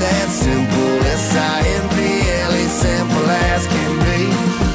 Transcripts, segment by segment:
that simple. S-I-M-P-L-E, simple as can be.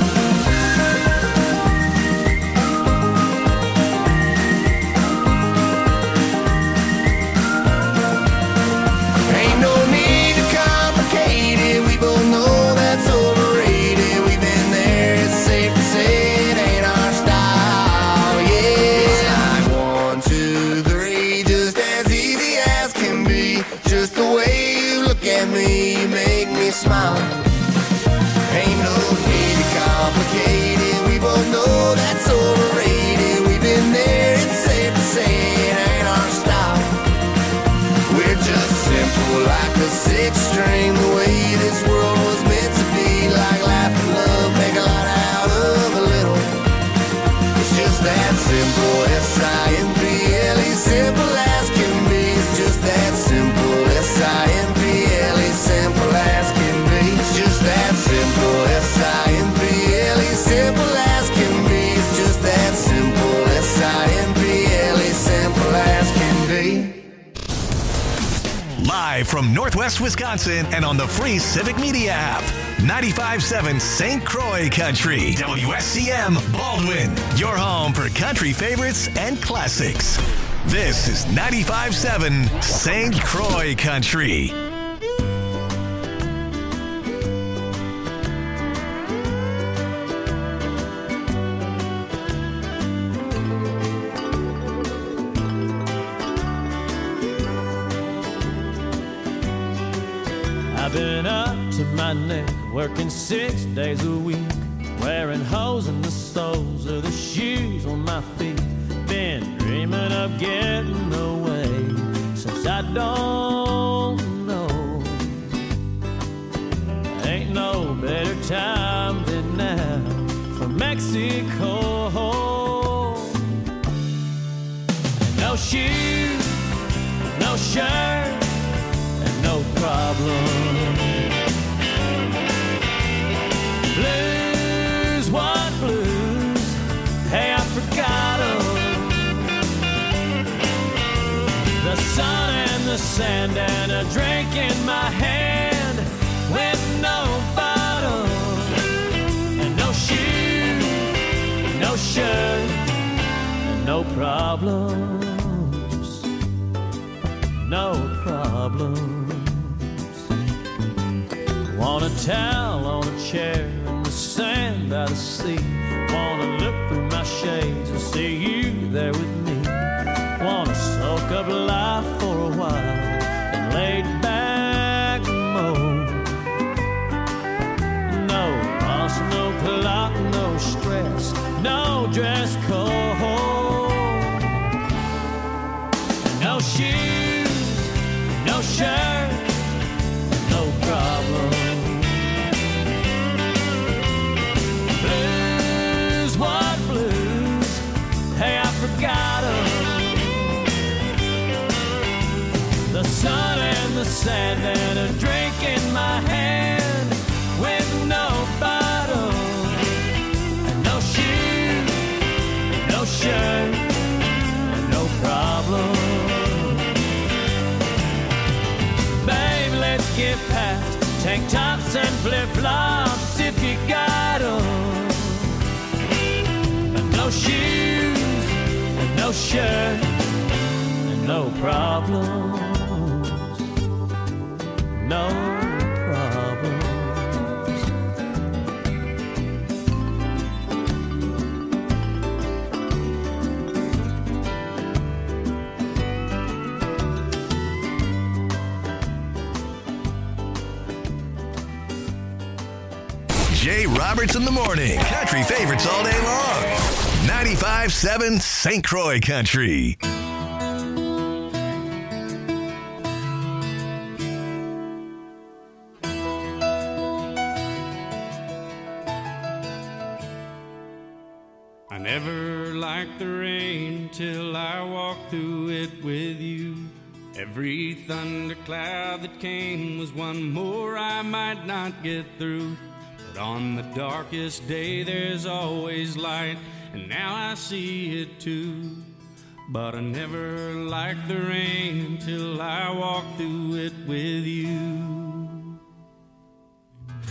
Ain't no need to complicate it, we both know that's overrated. We've been there, it's safe to say it ain't our style, yeah. It's like 1, 2, 3, just as easy as can be. Just the way you look at me, you make me smile. Ain't no need to complicate it, we both know that's overrated. We've been there, it's safe to say it ain't our style. We're just simple like a sixth string, the way this world was meant to be. Like laugh and love, make a lot out of a little. It's just that simple, S-I-M-P-L-E, simple as can be. It's just that simple, S-I-M-P-L-E, simple as can be. It's just that simple, S-I-M-P-L-E, simple as can be. It's just that simple, S-I-M-P-L-E, simple as can be. Live from Northwest Wisconsin and on the free Civic Media app. 95.7 St. Croix Country. WSCM Baldwin. Your home for country favorites and classics. This is 95.7 St. Croix Country. I've been up to my neck, working 6 days a week, wearing holes in the soles of the shoes on my feet. Been dreaming of getting away since I don't know. Ain't no better time than now for Mexico. No shoes, no shirt, no problem. Blues, what blues? Hey, I forgot 'em. The sun and the sand and a drink in my hand with no bottle and no shoes, no shirt, and no problems, no problems. Want a towel on a chair in the sand by the sea. Wanna look through my shades and see you there with me. Wanna soak up life for a while and lay back mode. No boss, no clock, no stress, no dress code. No shoes, no shirt, no problem. Blues, what blues? Hey, I forgot 'em. The sun and the sand and a drink in my hand with no bottle and no shoes, no shirt, no problem. Babe, let's get past tank tops and flip-flops if you got 'em. And no shoes, and no shirt, and no problems, no problems. Jay Roberts in the morning. Country favorites all day long. 95.7 St. Croix Country. I never liked the rain till I walked through it with you. Every thundercloud that came was one more I might not get through. But on the darkest day there's always light, and now I see it too. But I never liked the rain until I walked through it with you.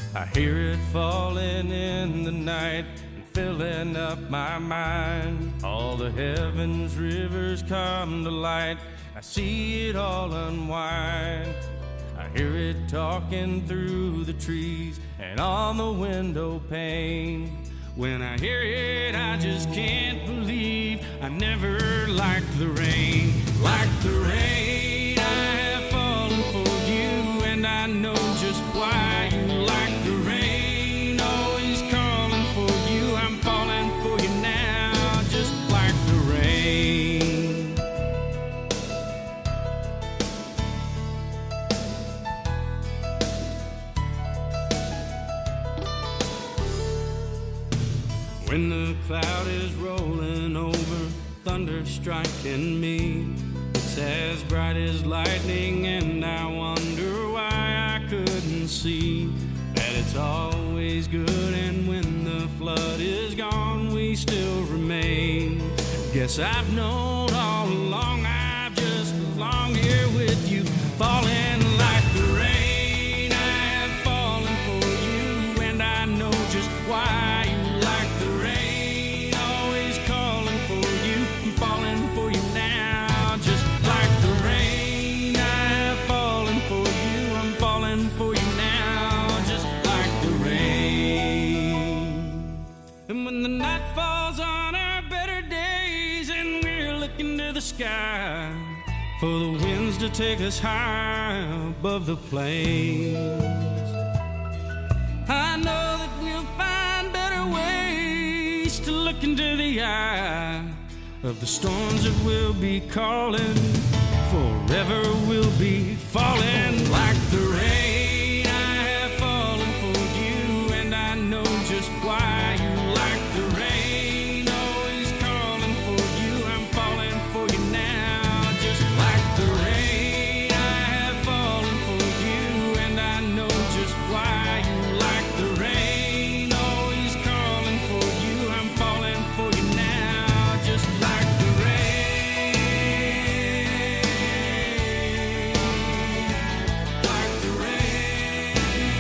I hear it falling in the night and filling up my mind. All the heavens rivers come to light. I see it all unwind. I hear it talking through the trees and on the window pane. When I hear it, I just can't believe I never liked the rain. Like the rain, I have fallen for you, and I know just why you like the rain. Always calling for you, I'm falling for you now, just like the rain. When the cloud is rolling over, thunder striking me, it's as bright as lightning, and I wonder why I couldn't see that it's always good, and when the flood is gone, we still remain. Guess I've known all along, I've just belonged here with you, falling like the rain. I have fallen for you, and I know just why you like the rain. Always calling for you, I'm falling for you now, just like the rain. I have fallen for you, I'm falling for you now, just like the rain. And when the night falls on our better days and we're looking to the sky for the winds to take us high above the plains, I know that we'll find better ways to look into the eye of the storms that will be calling. Forever we'll be falling like the rain. I have fallen for you, and I know just why you like the rain. Always calling for you, I'm falling for you now, just like the rain. I have fallen for you, and I know just why you like the rain. Always calling for you, I'm falling for you now, just like the rain. Like the rain.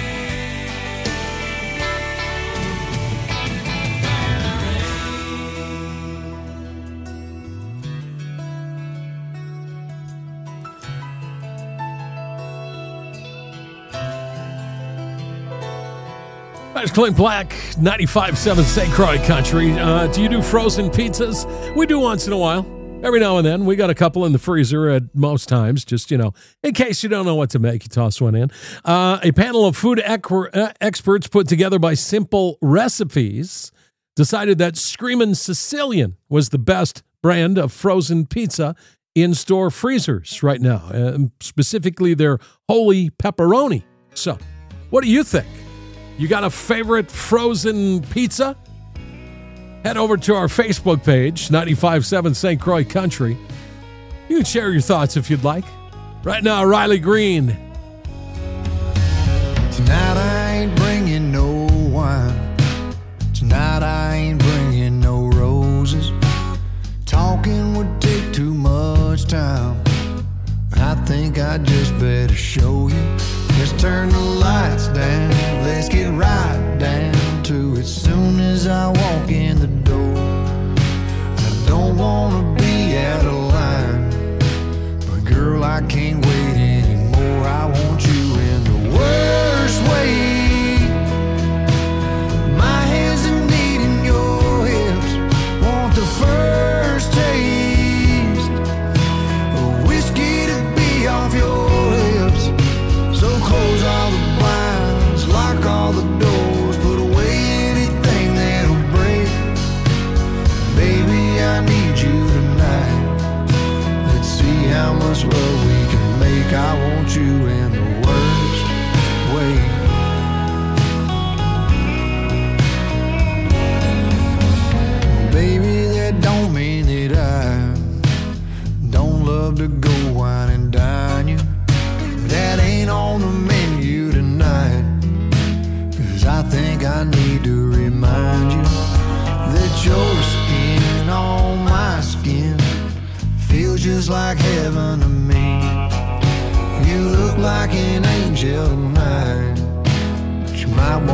That's Clint Black, 95.7 St. Croix Country. Do you do frozen pizzas? We do once in a while. Every now and then. We got a couple in the freezer at most times, just, in case you don't know what to make, you toss one in. A panel of food experts put together by Simple Recipes decided that Screamin' Sicilian was the best brand of frozen pizza in store freezers right now, specifically their Holy Pepperoni. So, what do you think? You got a favorite frozen pizza? Head over to our Facebook page, 95.7 St. Croix Country. You can share your thoughts if you'd like. Right now, Riley Green. Tonight I ain't bringing no wine. Tonight I ain't bringing no roses. Talking would take too much time. I think I just better show you. Let's turn the lights down. Let's get right down to it. Soon as I walk in the door, I don't wanna be out of line, but girl, I can't wait anymore. I want you in the worst way. My hands are needing your hips. Want the first taste of whiskey to be off your lips. So close all the blinds, lock all the doors, put away anything that'll break. Baby, I need you tonight. Let's see how much love we can make. I want you in the worst way. Baby, that don't mean that I don't love to go wine and dine you. That ain't on the menu tonight, 'cause I think I need to remind you that your skin on my skin feels just like heaven to me. You look like an angel tonight, but you might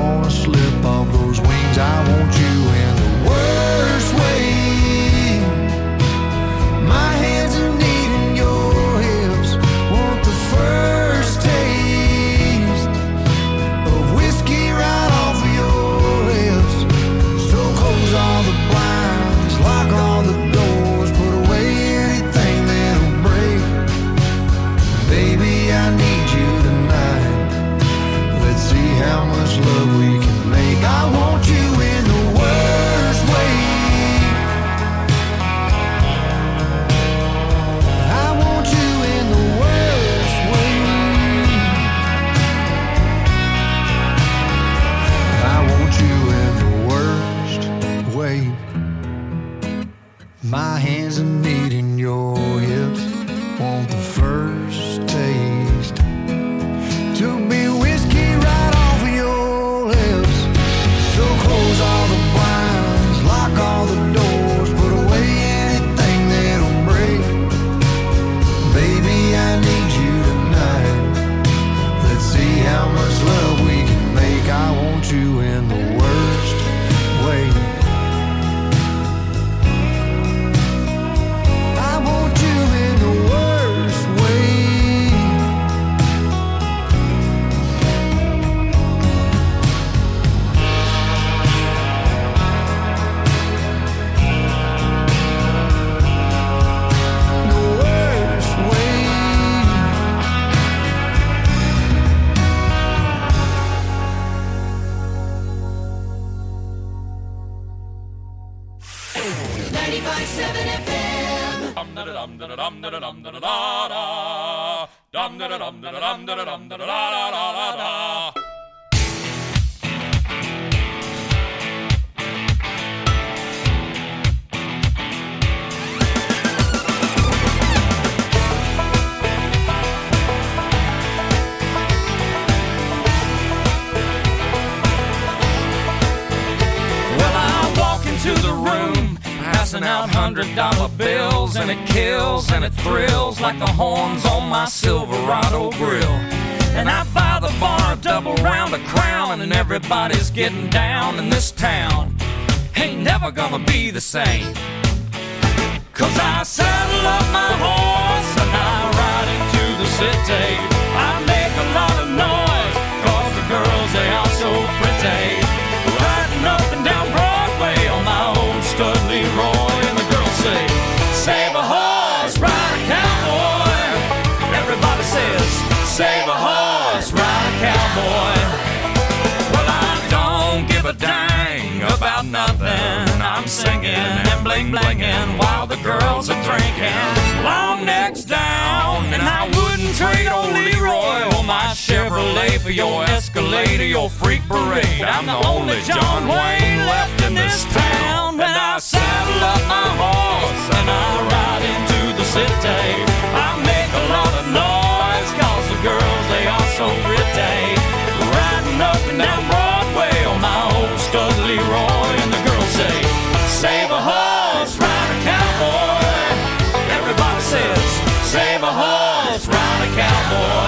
da da dum da da da da. Dum da da dum da da dum da da dum da da da da da. To the room, passing out $100 bills, and it kills and it thrills like the horns on my Silverado grill. And I buy the bar a double round of Crown, and everybody's getting down in this town. Ain't never gonna be the same, 'cause I saddle up my horse and I ride into the city. I make a lot of noise 'cause the girls, they are so pretty. Riding up and down Broadway on my old stud Leroy, and the girls say, save a horse, ride a cowboy. Everybody says, save a horse, ride a cowboy. Well, I don't give a dang about nothing. I'm singing and bling-blinging while the girls are drinking. Long necks down, and I wouldn't trade old Leroy or my Chevrolet for your Escalade or your freak parade. I'm the only John Wayne left in this town. When I saddle up my horse and I ride into the city, I make a lot of noise 'cause the girls, they are so pretty. Riding up and down Broadway on my old stud Leroy, and the girls say, save a horse, ride a cowboy. Everybody says, save a horse, ride a cowboy.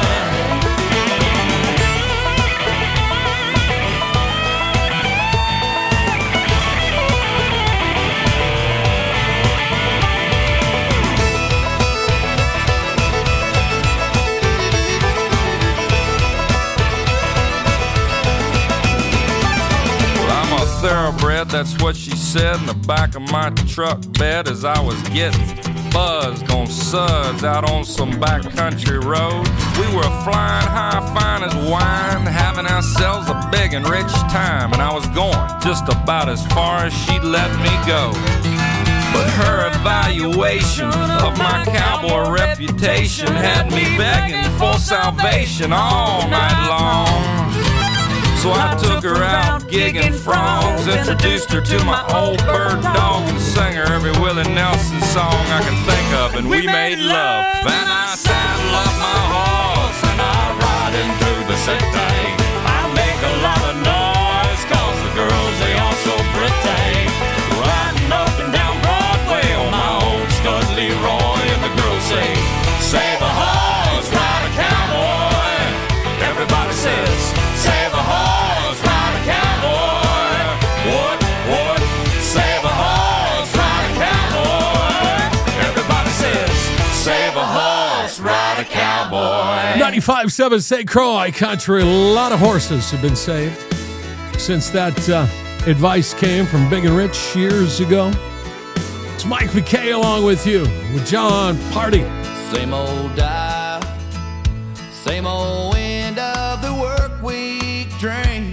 Thoroughbred, that's what she said in the back of my truck bed as I was getting buzzed on suds out on some backcountry road. We were flying high, fine as wine, having ourselves a big and rich time, and I was going just about as far as she'd let me go. But her evaluation of my cowboy reputation had me begging for salvation all night long. So I took her out gigging frogs, introduced her to my old bird dog, and sang her every Willie Nelson song I can think of, and we made love. Then I saddle up my horse and I ride into the city. I make a lot of noise 'cause the girls, they are so pretty. Riding up and down Broadway on my old stud Leroy, and the girls say, save a horse, ride a cowboy. Everybody says, save a horse, ride a cowboy. What? Save a horse, ride a cowboy. Everybody says, save a horse, ride a cowboy. 95.7 St. Croix Country. A lot of horses have been saved since that advice came from Big and Rich years ago. It's Mike McKay along with you, with John Party. Same old dive, same old end of the work week drink.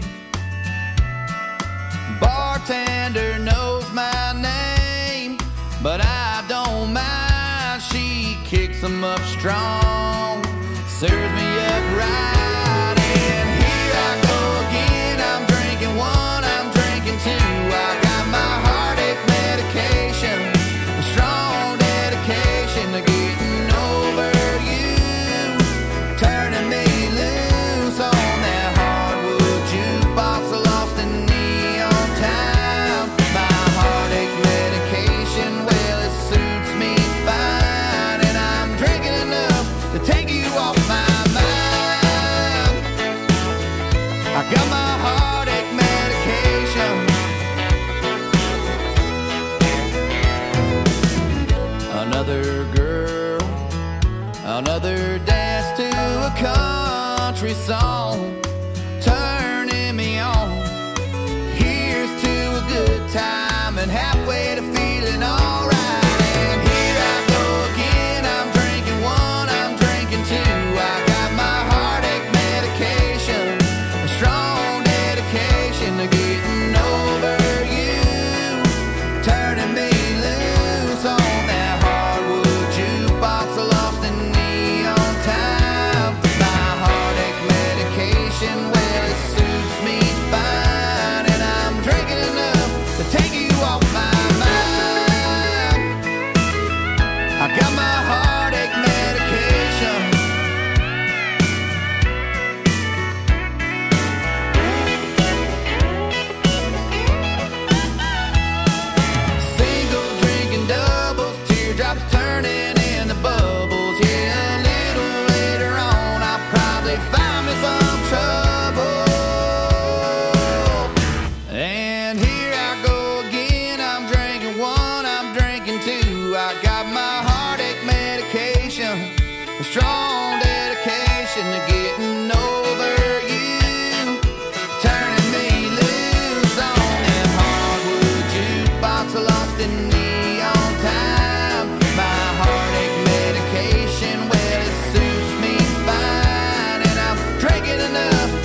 Bartender knows my name, but I don't mind. She kicks them up strong, serves me up right, and here I go again. I'm drinking one, I'm drinking two. I got my heartache medication, a strong dedication to getting over you, turning me loose on that hardwood jukebox, lost in neon town. My heartache medication, well, it suits me fine, and I'm drinking enough to take you off my mind. I got my heartache medication. Another girl, another dance to a country song, turning me on. Here's to a good time and halfway to feeling alright. And here I go again. I'm drinking one, I'm drinking two. I got my heartache medication, a strong dedication to getting over you, turning me loose on that hardwood jukebox,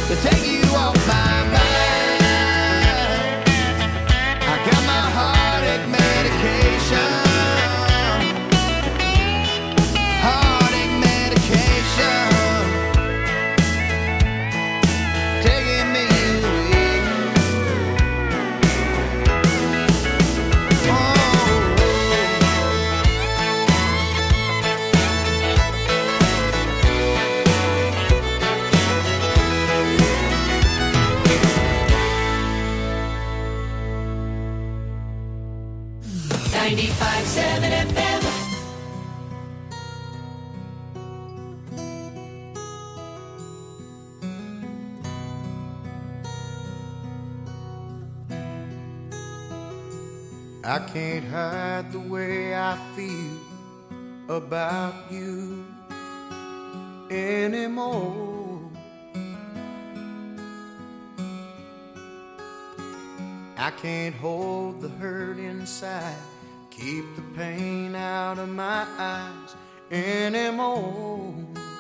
to take you off my mind. I got my heartache medication, heartache medication, taking me away. Oh. 95.7 FM. I can't hide the way I feel about you anymore. I can't hold the hurt inside, keep the pain out of my eyes anymore.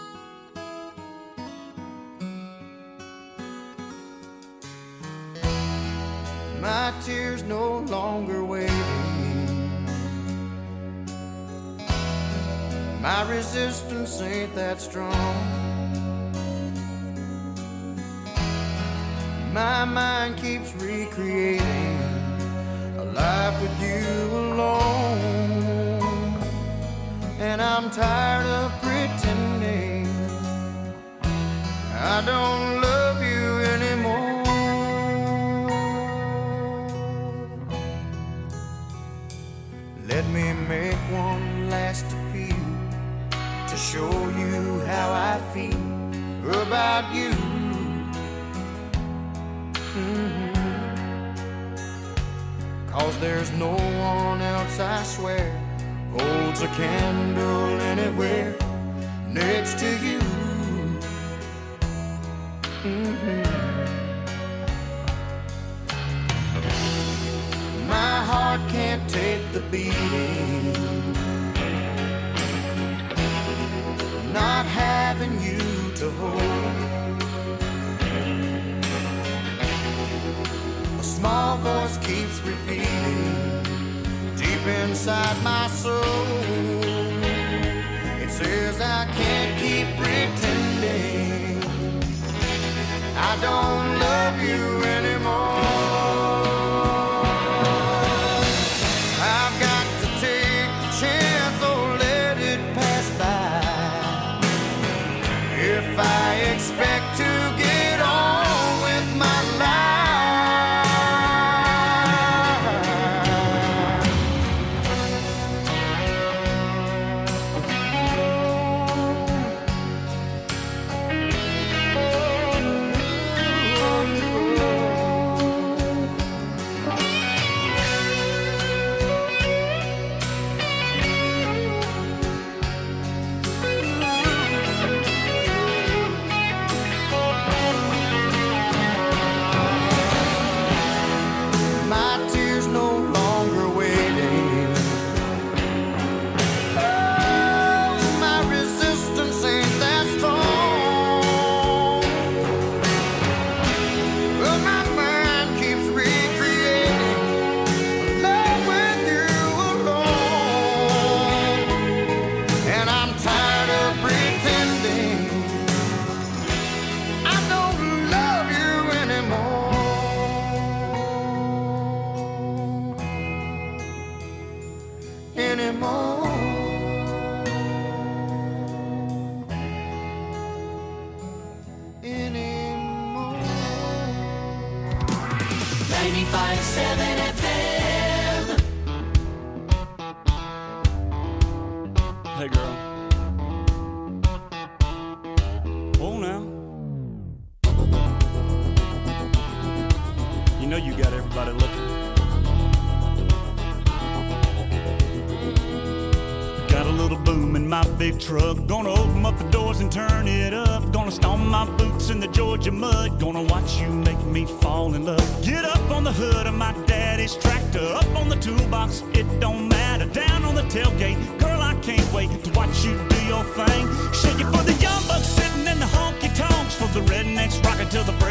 My tears no longer waiting, my resistance ain't that strong. My mind keeps recreating a life with you alone, and I'm tired of pretending I don't love you anymore. Let me make one last appeal to show you how I feel about you. Cause there's no one else, I swear, holds a candle anywhere next to you. My heart can't take the beating, not having you to hold. A small voice keeps repeating deep inside my soul. It says I can't keep pretending I don't love you anymore. I've got to take the chance or let it pass by. If I expect to get on with my life, Hey girl. Oh now. You know you got everybody looking. Got a little boom in my big truck. Gonna open up the doors and turn it up. Gonna stomp my boots in the Georgia mud. Gonna watch you make me fall in love. Get up on the hood of my daddy's tractor. Up on the toolbox, it don't matter. Down on the tailgate, girl, I can't wait to watch you do your thing. Shake it for the young bucks sitting in the honky tonks. For the rednecks rocking till the break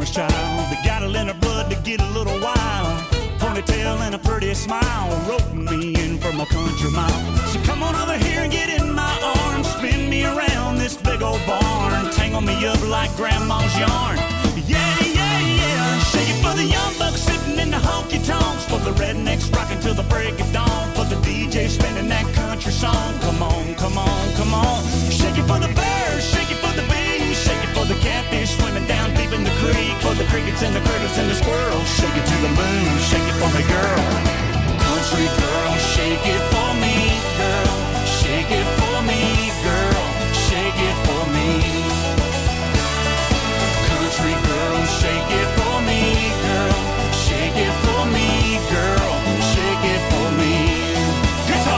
farmer's child. They got it in her blood to get a little wild. Ponytail and a pretty smile, roping me in from a country mile. So come on over here and get in my arms, spin me around this big old barn, tangle me up like grandma's yarn. Yeah, yeah, yeah. Shake it for the young bucks sitting in the honky tonks, for the rednecks rocking till the break of dawn, for the DJ spinning that country song. Come on, come on, come on. Shake it for the birds, shake it for the bees, shake it for the catfish swimming down deep in the creek, for the crickets and the critters and the squirrels. Shake it to the moon, shake it for me, girl. Country girl, shake it for me, girl. Shake it for me, girl. Shake it for me. Country girl, shake it for me, girl. Shake it for me, girl. Shake it for me. Guitar.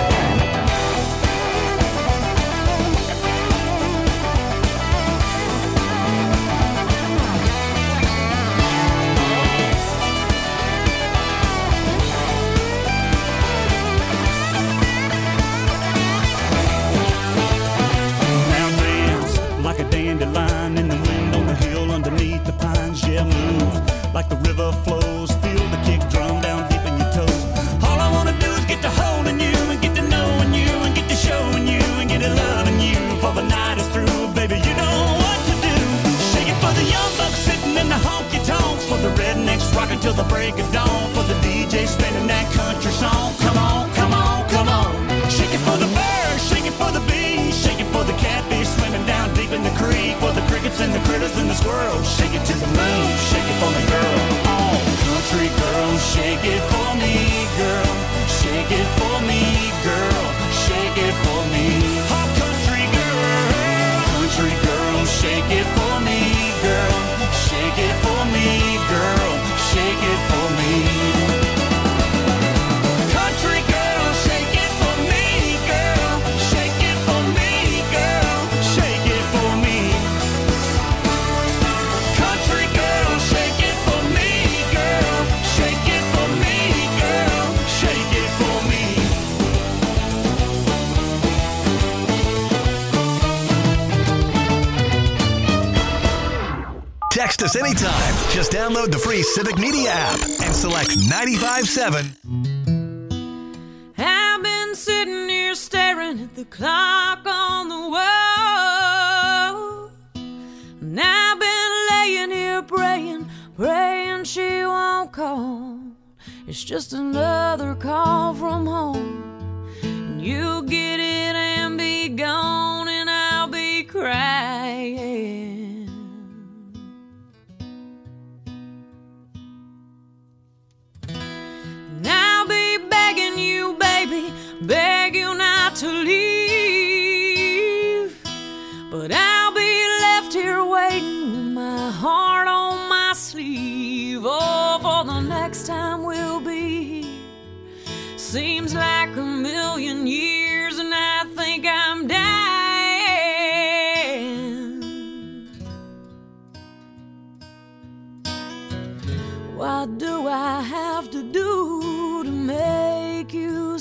Like a dandelion in the wind on the hill underneath the pines. Yeah, move like the river flows. Feel the kick drum down deep in your toes. All I wanna do is get to holding you and get to knowing you and get to showing you and get to loving you. For the night is through, baby, you know what to do. Shake it for the young bucks sitting in the honky tonks, for the rednecks rocking till the break of dawn, for the DJ spinning that country song. Come on, come on, come on. Shake it for the birds, shake it for the bees, shake it for the catfish swimming down deep in the creek, for the crickets and the critters and the squirrels. Shake it to the moon, shake it for me, girl. Oh, country girl, shake it for me, girl. Shake it for me, girl. Shake it for me. Oh, country girl, shake it for me, girl. Shake it for me, girl. Shake it for me. Country girl, shake it for me, girl. Shake it for me, girl. Shake it for me. Country girl, shake it for me, girl. Shake it for me, girl. Shake it for me. Text us anytime. Just download the free Civic Media app and select 95.7. I've been sitting here staring at the clock on the wall, and I've been laying here praying she won't call. It's just another call from home, and you'll get it and be gone, and I'll be crying. And I'll be begging you, baby, beg you not to leave, but I'll be left here waiting with my heart on my sleeve. Oh, for the next time we'll be here seems like a million years, and I think I'm dying. What do I have to do to make you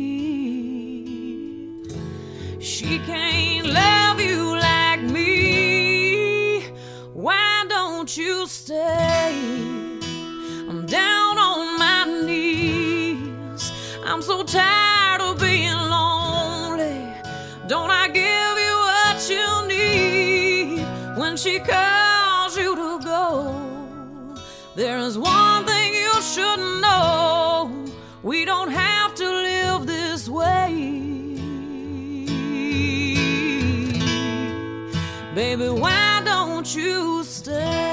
see she can't love you like me? Why don't you stay? I'm down on my knees. I'm so tired of being lonely. Don't I give you what you need when she calls you to go? There's one thing you should know: we don't have to live this way. Baby, why don't you stay?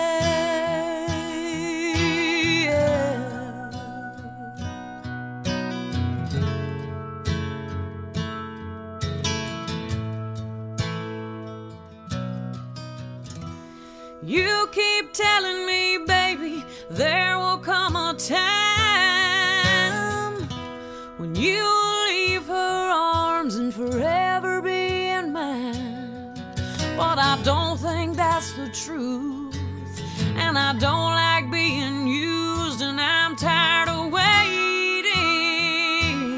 You keep telling me, baby, there will come a time when you'll leave her arms and forever be in mine. But I don't think that's the truth, and I don't like being used, and I'm tired of waiting.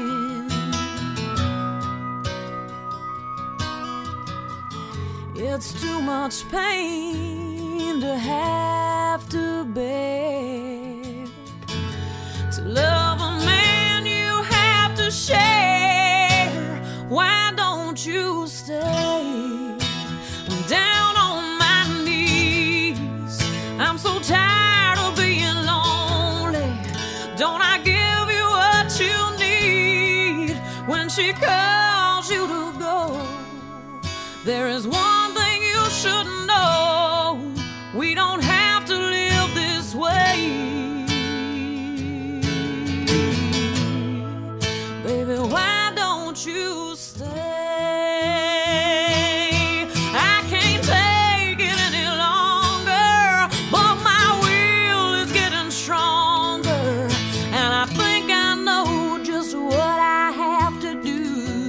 It's too much pain something to have to bear. To love a man you have to share. Why don't you stay? I'm down on my knees. I'm so tired of being lonely. Don't I give you what you need when she calls you to go? There is one thing you should know. We don't have to live this way. Baby, why don't you stay? I can't take it any longer, but my will is getting stronger, and I think I know just what I have to do.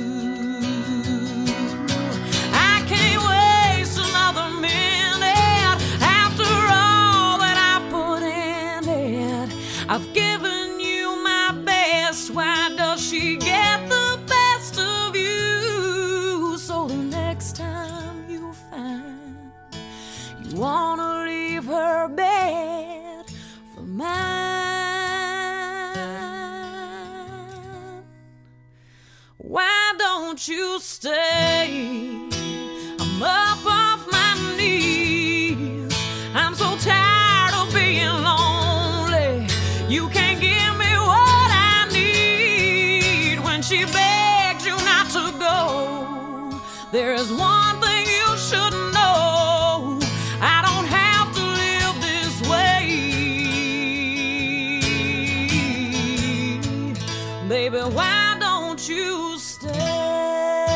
I can't waste another minute after all that I've put in it. I've given you my best. Why does she get the best of you? So the next time you find you wanna leave her bed for mine, why don't you stay? I'm up off my knees. I'm so tired of being lonely. You can't give me what I need when she begs you not to go. There is one thing you should know. I don't have to live this way. Baby, why don't you stay?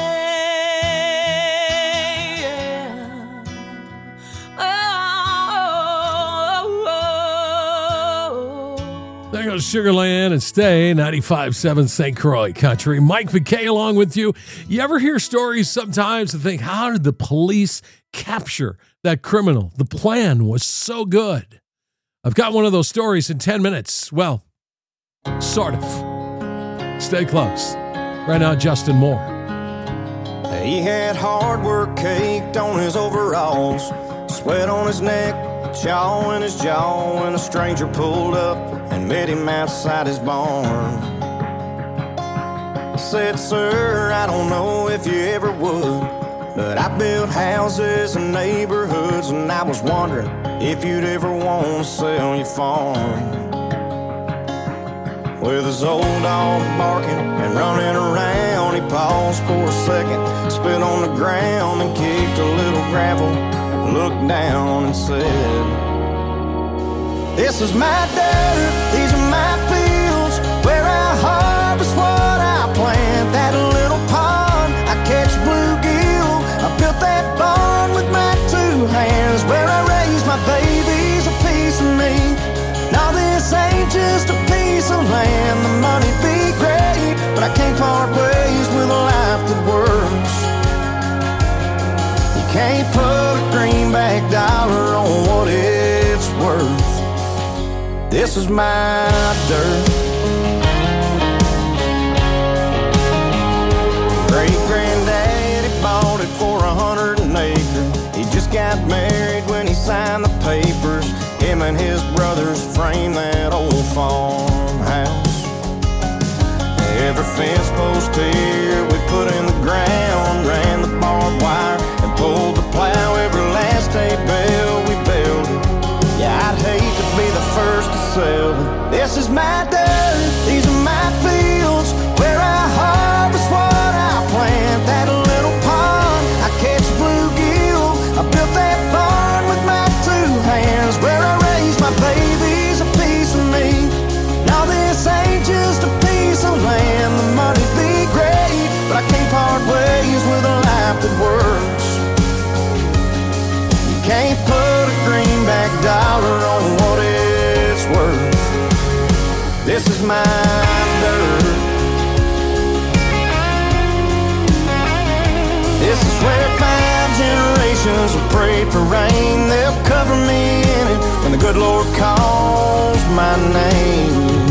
There goes Sugarland and Stay, 95.7 St. Croix Country. Mike McKay along with you. You ever hear stories sometimes and think, how did the police capture that criminal? The plan was so good. I've got one of those stories in 10 minutes. Well, sort of. Stay close. Right now, Justin Moore. He had hard work caked on his overalls, sweat on his neck, chaw in his jaw, when a stranger pulled up and met him outside his barn. Said, sir, I don't know if you ever would, but I built houses and neighborhoods, and I was wondering if you'd ever want to sell your farm. With his old dog barking and running around, he paused for a second, spit on the ground and kicked a little gravel, looked down and said, this is my dirt, these are my fields, where I harvest what I plant. That little pond, I catch bluegill, I built that barn with my two hands, where I raise my babies, a piece of me. Now this ain't just a piece of land, the money be great, but I can't part ways with a life that works. You can't put a greenback dollar on what it's worth. This is my dirt. Great-granddaddy bought it for 100 an acre. He just got married when he signed the papers. Him and his brothers framed that old farmhouse. Every fence post here we put in the ground, ran the barbed wire and pulled the plow. Every last hay bale we built it. Yeah, I'd hate to be the first to sell it. This is my dirt, these are my fields, where I harvest what I plant. That little pond, I catch bluegill, I built that barn with my two hands, where I raise my babies, a piece of me. Now this ain't just a piece of land, the money be great, but I can't part ways with a life that works. You can't put a greenback dollar on what it's worth. This is my dirt. This is where 5 generations have prayed for rain. They'll cover me in it when the good Lord calls my name.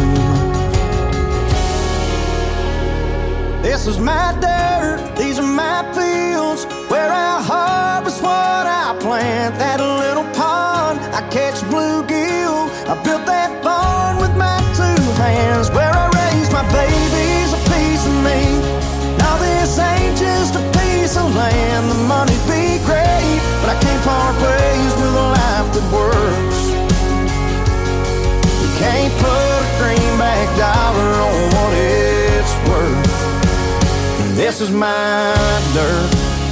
This is my dirt, these are my fields, where I harvest what I plant. That little pond, is my dirt.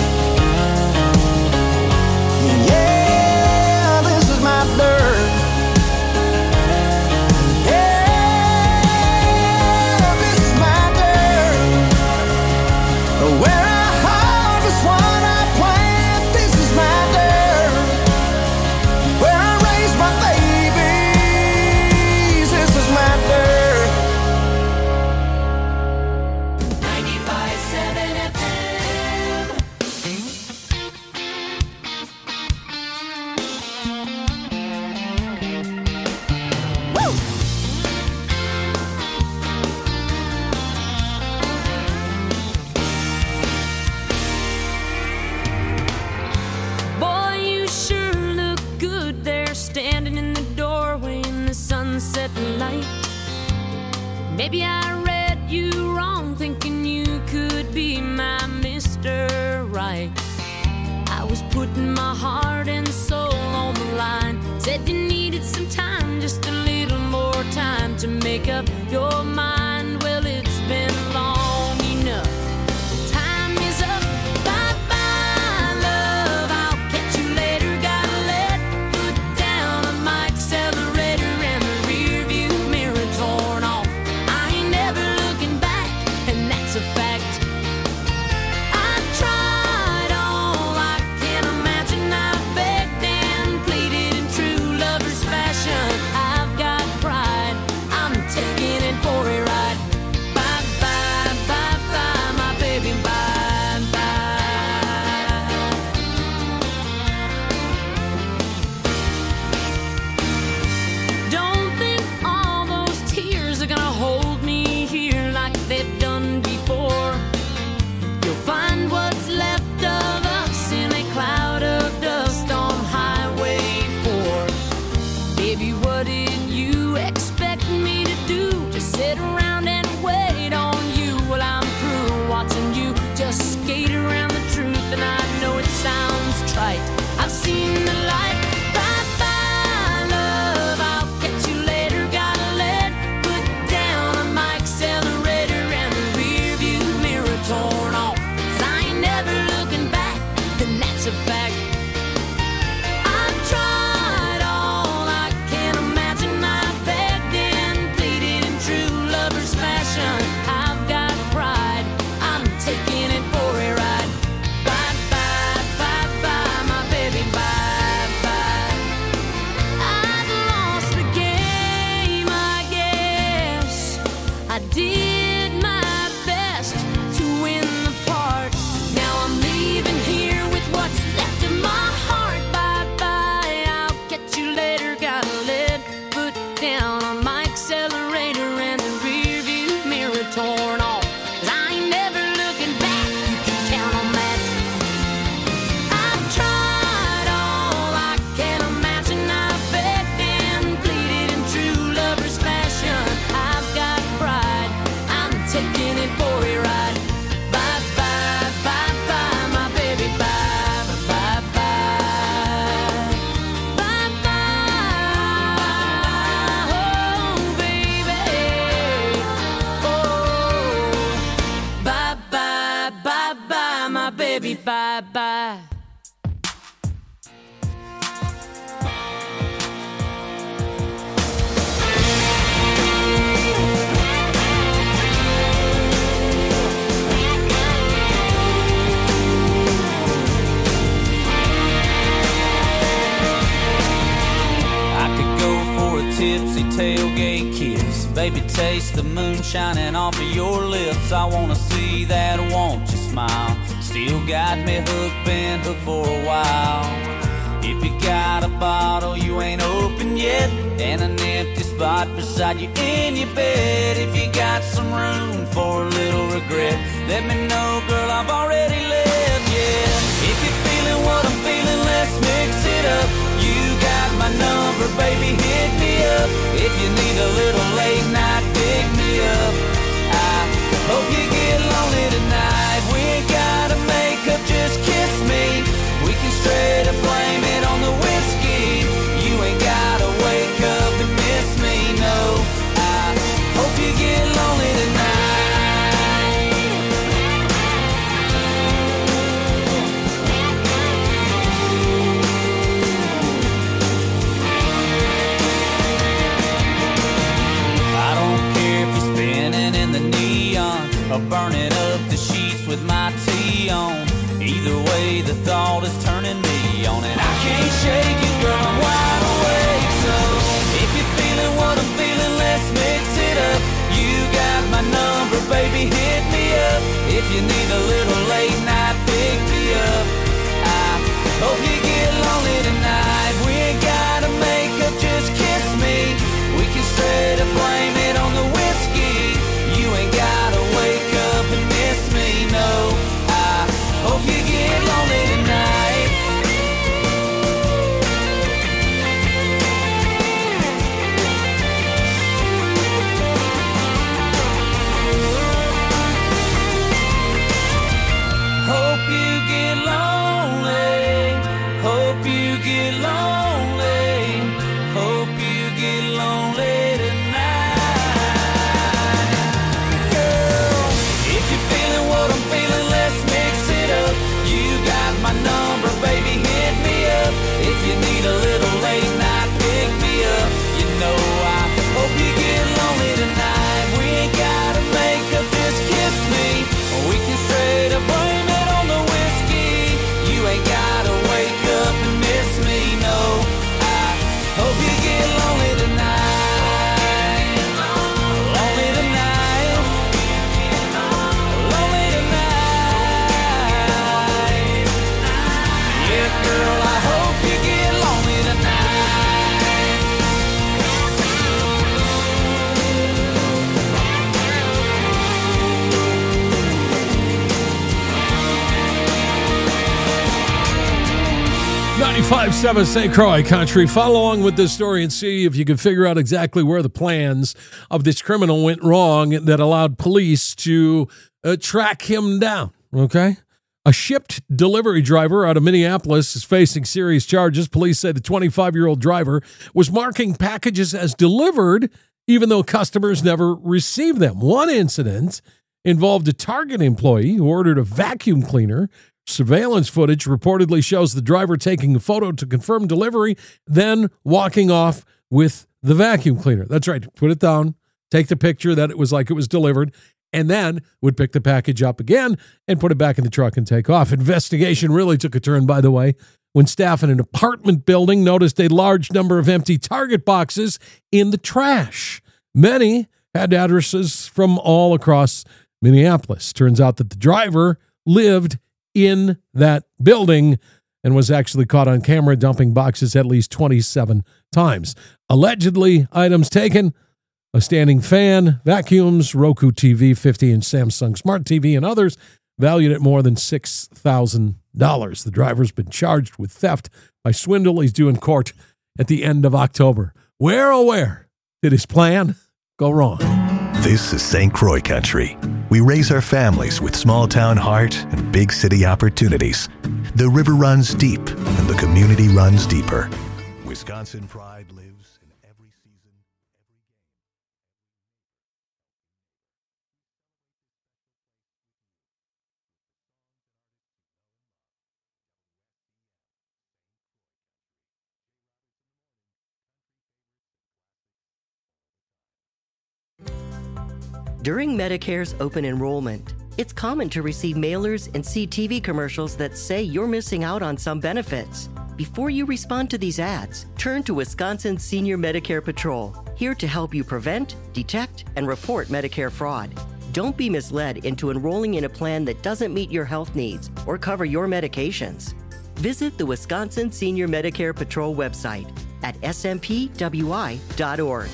Yeah, this is my dirt. Yeah, this is my dirt. Where I harvest what I plant, this is my dirt. Where I raise my babies, this is my dirt. 95.7 FM. Woo! Boy, you sure look good there, standing in the doorway in the sunset light. Maybe I read you wrong, thinking you could be my Mr. Right. I was putting my heart and soul on the line. Said you needed some time, just a little more time to make up your mind. Well, it's been long enough. Time is up. Bye-bye, love. I'll catch you later. Gotta let foot down on my accelerator and the rear view mirror torn off. I ain't never looking back, and that's a fact. I tried all I can imagine. I begged and pleaded in true lover's fashion. I've got pride. I'm taking it for a ride. Bye bye, bye bye, my baby, bye bye. Don't think all those tears are gonna hold me here like they've done before. You'll find what's left of us in a cloud of dust on Highway 4. Baby, what did you expect me to do? Just sit around and wait on you? Well, I'm through watching you just skate around the truth, and I know it sounds trite. I've seen the light. Bye bye, love. I'll catch you later. Gotta let foot down on my accelerator and the rear view mirror torn off. 'Cause I ain't never looking back, and that's a fact. I've tried all I can imagine. I begged and pleaded in true lover's fashion. I've got pride. I'm taking it for a ride. Bye bye, bye bye, my baby, bye bye. I've lost the game, I guess. I did my best to win the part. Now I'm leaving here with what's left of my heart. Bye bye, I'll catch you later. Gotta let foot down on my accelerator and the rear view mirror torn off. 'Cause I ain't never looking back, you can count on that. I've tried all I can imagine. I've begged and pleaded in true lover's fashion. I've got pride. I'm taking it for a ride. Bye bye, bye bye, my baby, bye bye, bye. Bye bye, oh baby, oh. Bye bye, bye bye, my baby, bye bye. I could go for a tipsy tailgate kiss. Baby, taste the moonshining off of your lips. I wanna see that won't you smile. Still got me hooked, been hooked for a while. If you got a bottle you ain't opened yet, and an empty spot beside you in your bed. If you got some room for a little regret, let me know, girl, I've already left, yeah. If you're feeling what I'm feeling, let's mix it up. You got my number, baby, hit me up. If you need a little late night, pick me up. I hope you get lonely tonight. We ain't gotta make up, just kiss me. We can straight up blame it on the whiskey. You ain't gotta wake up and miss me, no. I hope you get lonely tonight. way the thought is turning me on, and I can't shake it, girl, I'm wide awake. So if you're feeling what I'm feeling, let's mix it up. You got my number, baby, hit me up. If you need a little late night, pick me up. I hope you get lonely tonight. We ain't gotta make up, just kiss me. We can straight up blame it on the whiskey. You ain't gotta wake up and miss me, no. I hope you get lonely tonight. Hope you get lonely. Hope you get lonely. Hope you get lonely tonight. Girl, if you're feeling what I'm feeling, let's mix it up. You got my number, baby, hit me up. If you need a little late night, pick me up. You know I hope you get lonely tonight. We ain't gotta make up, just kiss me. We can straight up blame it on the whiskey. You ain't gotta wake up and miss me, no. I hope you get lonely tonight. Lonely tonight. Lonely tonight. Yeah, girl, I hope you get lonely tonight. 95.7 St. Croix Country. Follow along with this story and see if you can figure out exactly where the plans of this criminal went wrong that allowed police to track him down, okay? A shipped delivery driver out of Minneapolis is facing serious charges. Police say the 25-year-old driver was marking packages as delivered even though customers never received them. One incident involved a Target employee who ordered a vacuum cleaner. Surveillance footage reportedly shows the driver taking a photo to confirm delivery, then walking off with the vacuum cleaner. That's right. Put it down, take the picture that it was like it was delivered, and then would pick the package up again and put it back in the truck and take off. Investigation really took a turn, by the way, when staff in an apartment building noticed a large number of empty Target boxes in the trash. Many had addresses from all across Minneapolis. Turns out that the driver lived in that building and was actually caught on camera dumping boxes at least 27 times. Allegedly, items taken: a standing fan, vacuums, Roku TV, 50-inch Samsung Smart TV, and others valued at more than $6,000. The driver's been charged with theft by swindle. He's due in court at the end of October. Where, oh where, did his plan go wrong? This is St. Croix Country. We raise our families with small-town heart and big city opportunities. The river runs deep, and the community runs deeper. Wisconsin pride lives in every season, During Medicare's open enrollment, it's common to receive mailers and see TV commercials that say you're missing out on some benefits. Before you respond to these ads, turn to Wisconsin Senior Medicare Patrol, here to help you prevent, detect, and report Medicare fraud. Don't be misled into enrolling in a plan that doesn't meet your health needs or cover your medications. Visit the Wisconsin Senior Medicare Patrol website at smpwi.org.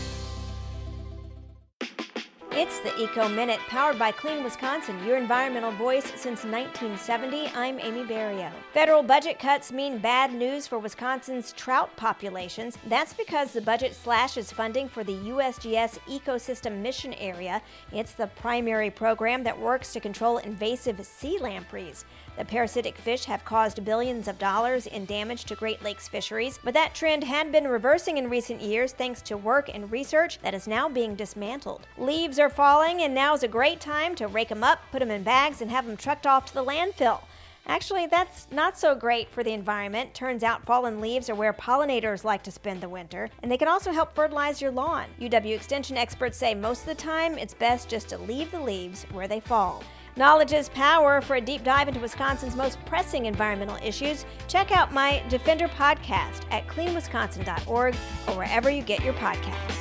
It's the Eco Minute, powered by Clean Wisconsin, your environmental voice since 1970. I'm Amy Barrio. Federal budget cuts mean bad news for Wisconsin's trout populations. That's because the budget slashes funding for the USGS Ecosystem Mission Area. It's the primary program that works to control invasive sea lampreys. The parasitic fish have caused billions of dollars in damage to Great Lakes fisheries, but that trend had been reversing in recent years thanks to work and research that is now being dismantled. Leaves are falling, and now is a great time to rake them up, put them in bags, and have them trucked off to the landfill. Actually, that's not so great for the environment. Turns out fallen leaves are where pollinators like to spend the winter, and they can also help fertilize your lawn. UW Extension experts say most of the time it's best just to leave the leaves where they fall. Knowledge is power. For a deep dive into Wisconsin's most pressing environmental issues, check out my Defender podcast at cleanwisconsin.org or wherever you get your podcasts.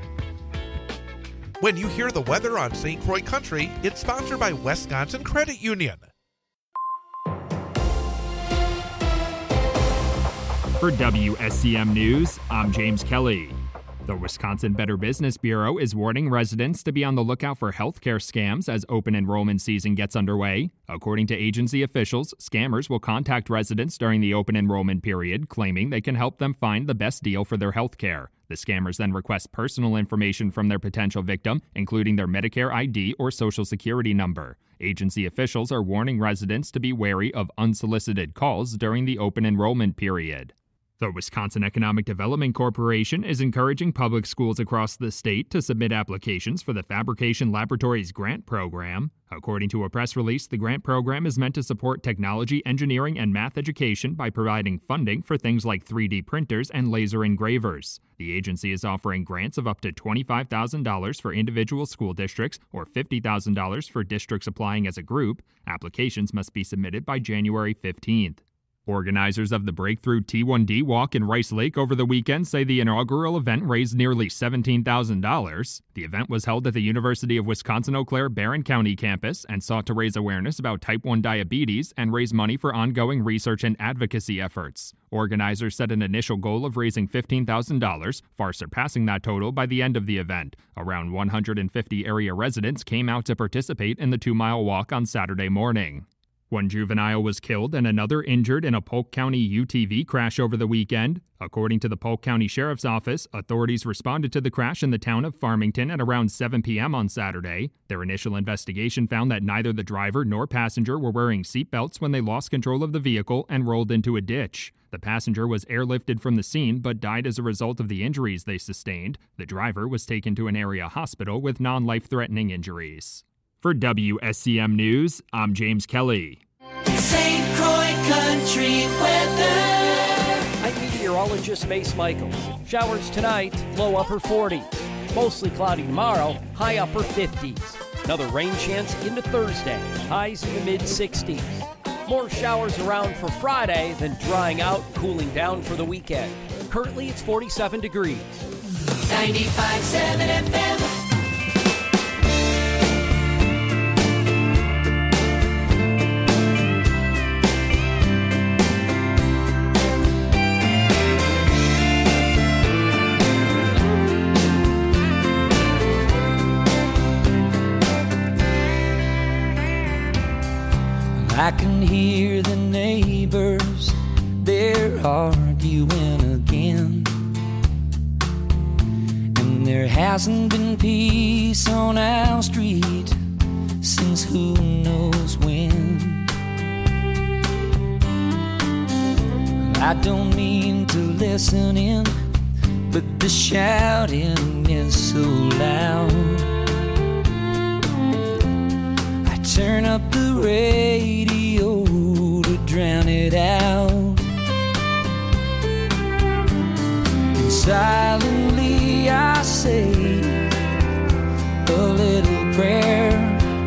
When you hear the weather on St. Croix Country, it's sponsored by Wisconsin Credit Union. For WSCM News, I'm James Kelly. The Wisconsin Better Business Bureau is warning residents to be on the lookout for healthcare scams as open enrollment season gets underway. According to agency officials, scammers will contact residents during the open enrollment period, claiming they can help them find the best deal for their healthcare. The scammers then request personal information from their potential victim, including their Medicare ID or Social Security number. Agency officials are warning residents to be wary of unsolicited calls during the open enrollment period. The Wisconsin Economic Development Corporation is encouraging public schools across the state to submit applications for the Fabrication Laboratories Grant Program. According to a press release, the grant program is meant to support technology, engineering, and math education by providing funding for things like 3D printers and laser engravers. The agency is offering grants of up to $25,000 for individual school districts or $50,000 for districts applying as a group. Applications must be submitted by January 15th. Organizers of the Breakthrough T1D Walk in Rice Lake over the weekend say the inaugural event raised nearly $17,000. The event was held at the University of Wisconsin-Eau Claire Barron County campus and sought to raise awareness about type 1 diabetes and raise money for ongoing research and advocacy efforts. Organizers set an initial goal of raising $15,000, far surpassing that total by the end of the event. Around 150 area residents came out to participate in the 2-mile walk on Saturday morning. One juvenile was killed and another injured in a Polk County UTV crash over the weekend. According to the Polk County Sheriff's Office, authorities responded to the crash in the town of Farmington at around 7 p.m. on Saturday. Their initial investigation found that neither the driver nor passenger were wearing seatbelts when they lost control of the vehicle and rolled into a ditch. The passenger was airlifted from the scene but died as a result of the injuries they sustained. The driver was taken to an area hospital with non-life-threatening injuries. For WSCM News, I'm James Kelly. St. Croix Country weather. I'm meteorologist Mace Michaels. Showers tonight, low upper 40s. Mostly cloudy tomorrow, high upper 50s. Another rain chance into Thursday, highs in the mid-60s. More showers around for Friday, then drying out, cooling down for the weekend. Currently, it's 47 degrees. 95.7 FM. I can hear the neighbors, they're arguing again. And there hasn't been peace on our street since who knows when. I don't mean to listen in, but the shouting is so loud. I turn up the radio to drown it out. And silently I say a little prayer.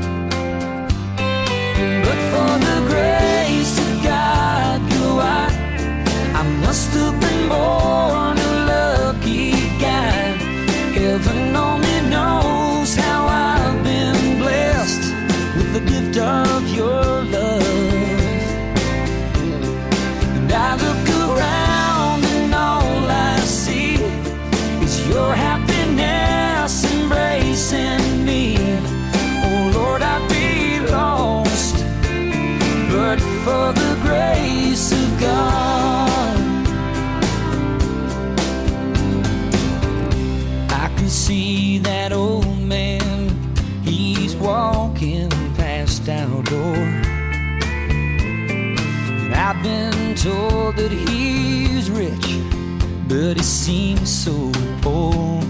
But for the grace of God, I must have been born a lucky guy. Heaven only knows how I've been blessed with the gift of your love. And I look around and all I see is your happiness embracing me. Oh Lord, I'd be lost but for the grace of God. I can see that old man, he's walking past our door. And I've been told that he's rich, but he seems so poor.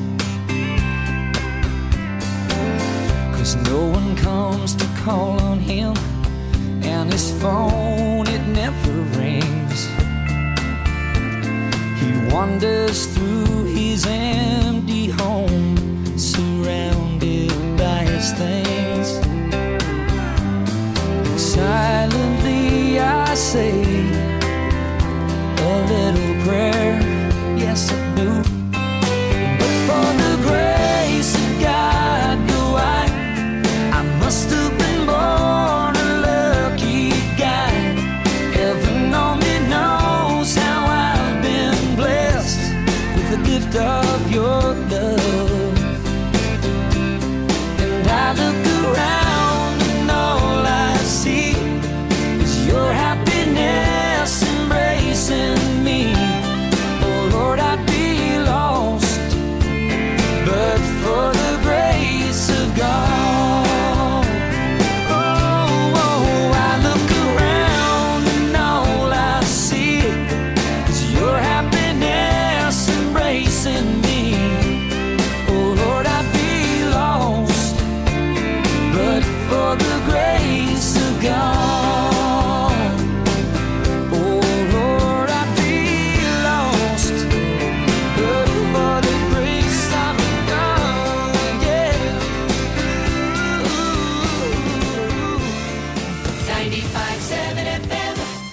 'Cause no one comes to call on him, and his phone, it never rings. He wanders through his empty home, surrounded by his things. prayer, yes I do. But for the grace of God, I must have been born a lucky guy. Heaven only knows how I've been blessed with the gift of your love. And I look around and all I see is your happiness embracing me. Oh Lord, I'd be lost but for the grace of God. For the grace of God, oh Lord, I'd be lost, but for the grace of God, yeah. 95.7 FM.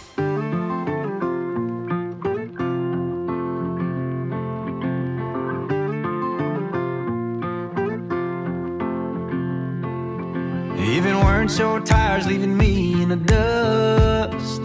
Even weren't your tires leaving me in the dust,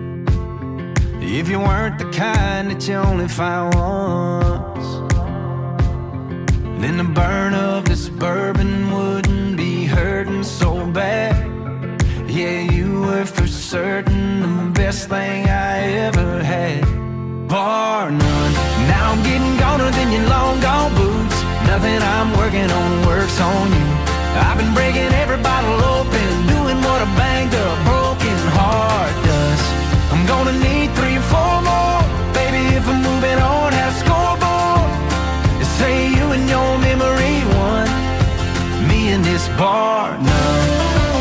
if you weren't the kind that you only find once, then the burn of this bourbon wouldn't be hurting so bad. Yeah, you were for certain the best thing I ever had, bar none. Now I'm getting goner than your long gone boots. Nothing I'm working on works on you. I've been breaking every bottle open, doing what a banged up broken heart does. I'm gonna need 3 or 4 more, baby, if I'm moving on, have scoreboard. Say you and your memory one, me and this bar none.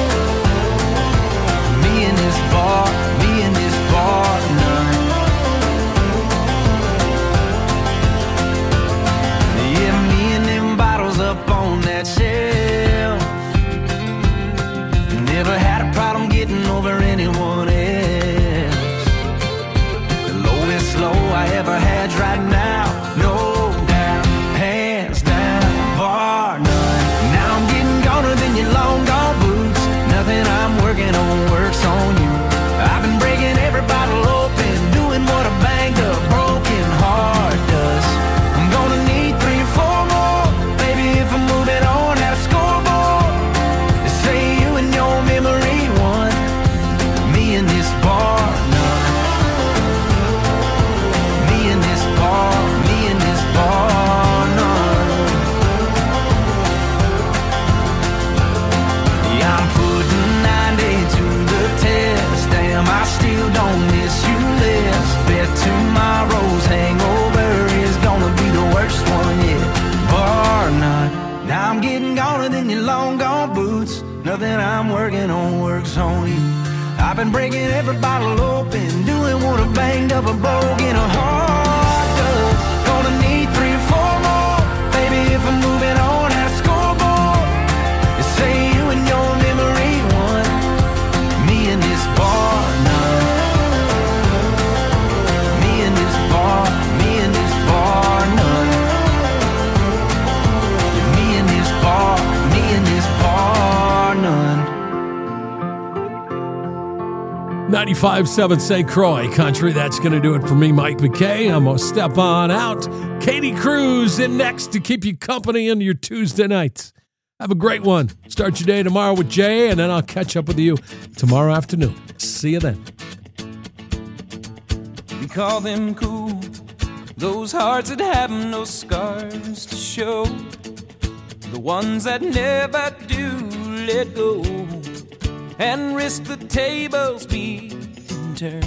Me and this bar none. Yeah, me and them bottles up on that shelf. Never had a problem getting over anyone else. The lowest low I ever had's right now, no doubt, hands down, bar none. Now I'm getting goner than your long gone boots. Nothing I'm working on works on you. I've been breaking every bottle open, doing what a banged up broken heart does. I'm gonna need 3 or 4 more, baby, if I'm moving on, have a scoreboard. Say you and your memory one, me and this bar none. Me and this bar none. Yeah, I'm putting 90 to the test. Damn, I still don't miss you less. Bet tomorrow's hangover is gonna be the worst one yet, bar none. Now I'm getting goner than your long gone boots. Nothing I'm working on works on you. I've been breaking every bottle open, doing what a banged up a broken heart does. Gonna need 3 or 4 more, baby, if I'm moving on, have a scoreboard. Say you and your memory one, me and this bar none. Me and this bar none. Yeah, me and this bar none. 95.7 St. Croix Country. That's going to do it for me, Mike McKay. I'm going to step on out. Katie Cruz in next to keep you company on your Tuesday nights. Have a great one. Start your day tomorrow with Jay, and then I'll catch up with you tomorrow afternoon. See you then. We call them cool, those hearts that have no scars to show, the ones that never do let go and risk the tables being turned.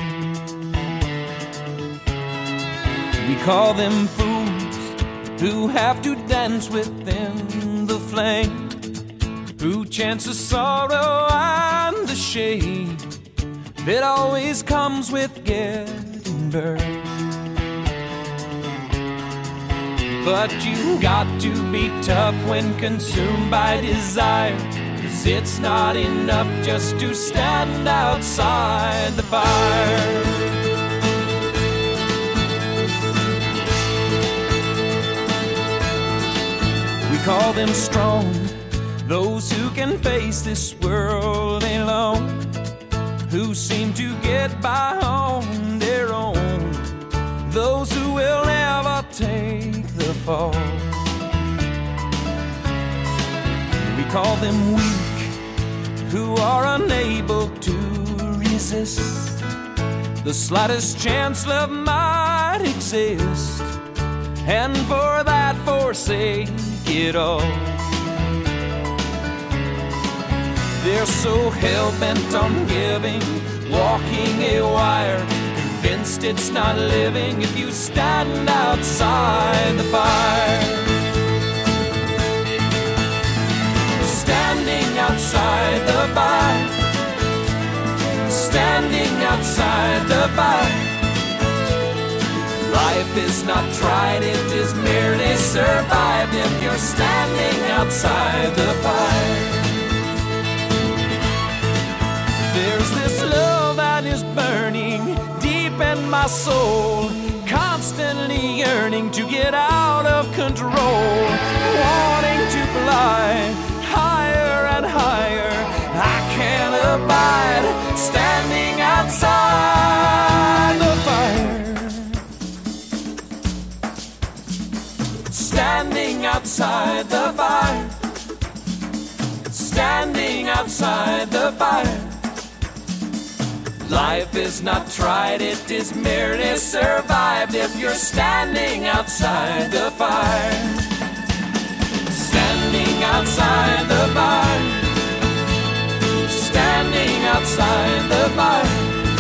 We call them fools who have to dance within the flame, who chance the sorrow and the shame that always comes with getting burned. But you got to be tough when consumed by desire, 'cause it's not enough just to stand outside the fire. call them strong, those who can face this world alone, who seem to get by on their own, those who will never take the fall. We call them weak, who are unable to resist the slightest chance love might exist, and for that forsake it all. They're so hell-bent on giving, walking a wire, convinced it's not living if you stand outside the fire. Standing outside the fire, standing outside the fire. Life is not tried, it is merely survived if you're standing outside the fire. There's this love that is burning deep in my soul, constantly yearning to get out of control, wanting to fly higher and higher. I can't abide standing outside the fire. Standing outside the fire. Standing outside the fire. Life is not tried, it is merely survived if you're standing outside the fire. Standing outside the fire. Standing outside the fire.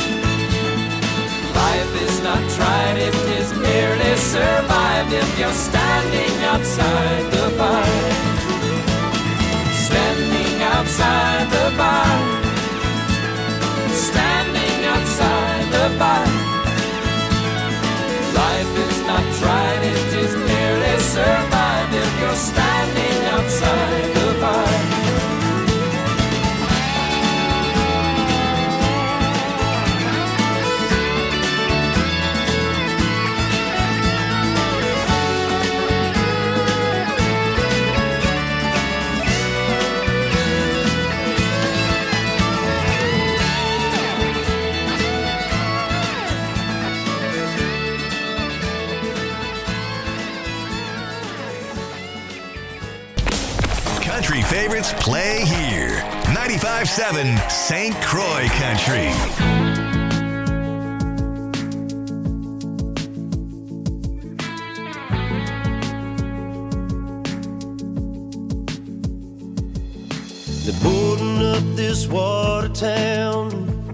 Life is not tried, it is merely survived if you're standing outside the fire. Standing outside the fire. Standing outside the fire. Life is not tried, it is merely survived if you're standing outside the fire. Country favorites play here. 95.7 St. Croix Country. They're boarding up this water town.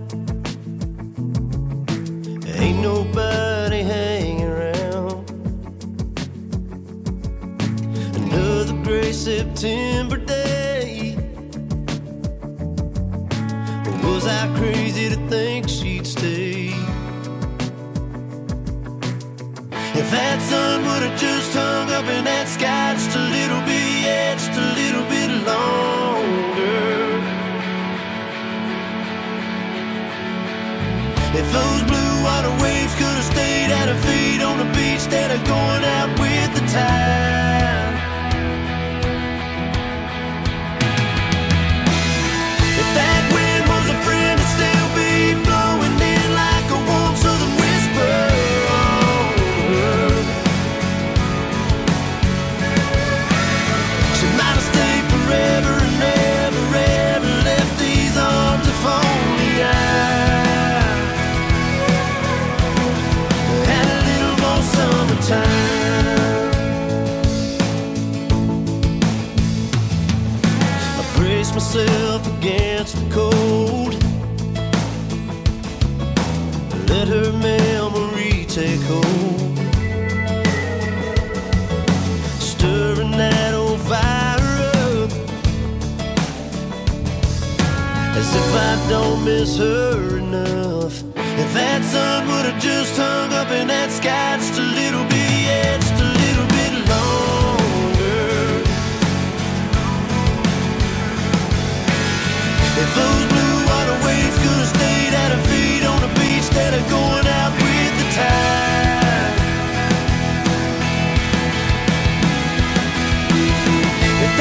Ain't nobody hanging around. Another gray September day. Or was I crazy to think she'd stay? If that sun would have just hung up in that sky just a little bit, yeah, just a little bit longer. If those blue water waves could have stayed at her feet on the beach instead of going out with the tide. If that wind was a friend, it'd still be blowing in like a warm southern whisper. She might have stayed forever and never, ever left these arms if only I had a little more summertime. I brace myself against the cold, let her memory take hold, stirring that old fire up, as if I don't miss her enough. If that sun would have just hung up in that sky just a little bit, yeah, just a little bit longer. If those blue water waves could have stayed at her feet on the beach instead of going out with the tide. If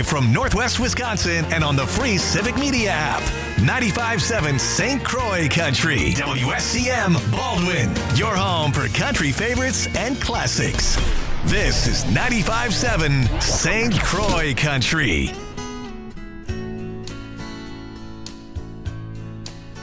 from Northwest Wisconsin and on the free Civic Media app. 95.7 St. Croix Country. WSCM Baldwin. Your home for country favorites and classics. This is 95.7 St. Croix Country.